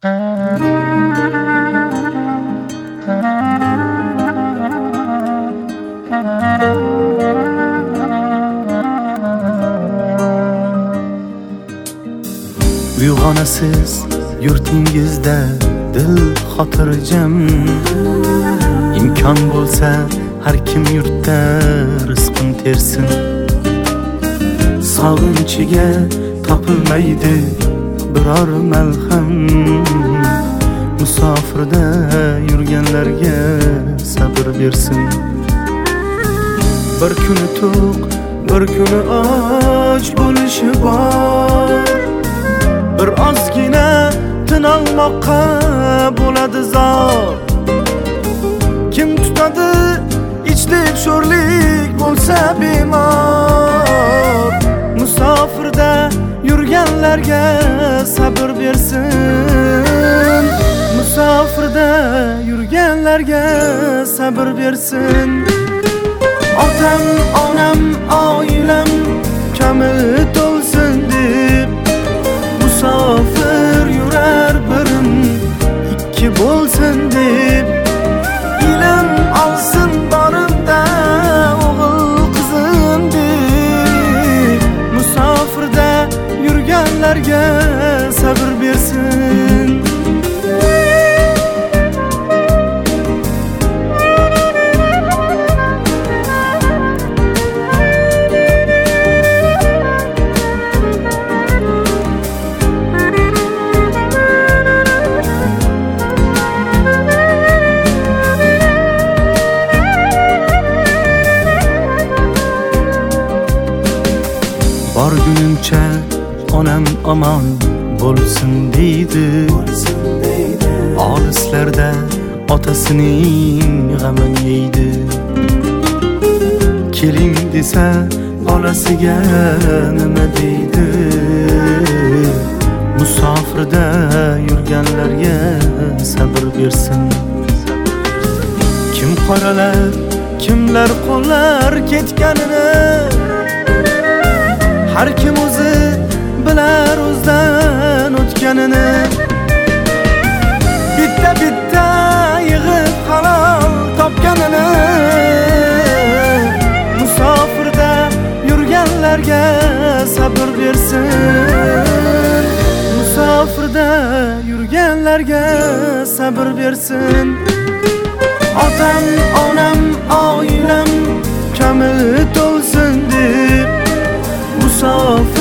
Uyg'onasiz yurtingizda dil xotirjam, imkon bo'lsa har kim yurtda rizqin tersin. Sog'inchiga topilmaydi biror malham, musofirda yurganlarga sabr bersin. Bir kuni to'q, bir kuni och bo'lishi bor, bir ozgina tin olmoqqa bo'ladi zor. Kim tutadi ichlik sho'rlik bo'lsa bemor, musofirda yurganlarga sabr bersin. Musofirda yurganlarga sabr bersin. Otam, onam, oilam kamil to'lsin deb musofir yurar birim ikki bo'lsin deb, ilm olsin borimda o'g'il qizim deb musofirda yurganlarga sabr bersin. Borgunimcha onam omon bo'lsin deydi, olislarda otasining g'amin yeydi. Keling desa bolasiga nima deydi, musofirda yurganlarga sabr bersin. Kim qoralar, kimlar qo'llar ketganini, har kim o'zi bilar o'zdan o'tganini. Bitta yig'ib halol topganini, musofirda yurganlarga sabr bersin. Musofirda yurganlarga sabr bersin. Otam, onam, oilam kamil to'lsin deb musofir